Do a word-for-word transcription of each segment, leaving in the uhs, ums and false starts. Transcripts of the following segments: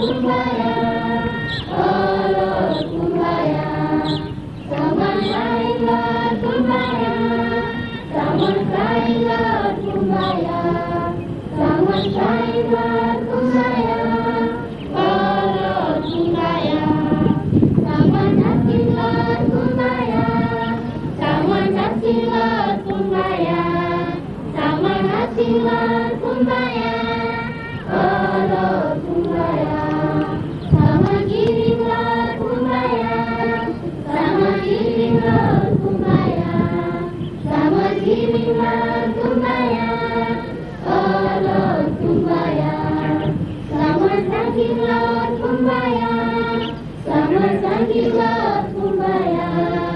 kumbaya, oh Lord kumbaya. Someone crying Lord kumbaya, someone crying Lord kumbaya, someone crying Lord kumbaya, oh Lord kumbaya. Someone asking Lord kumbaya, someone asking Lord kumbaya, someone asking Lord kumbaya, oh Lord kumbaya. Someone giving Lord kumbaya, someone giving Lord kumbaya, someone giving Lord kumbaya, oh Lord kumbaya. Someone thanking Lord kumbaya, someone thanking Lord kumbaya,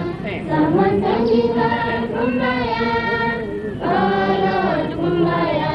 someone thanking Lord kumbaya, oh Lord kumbaya.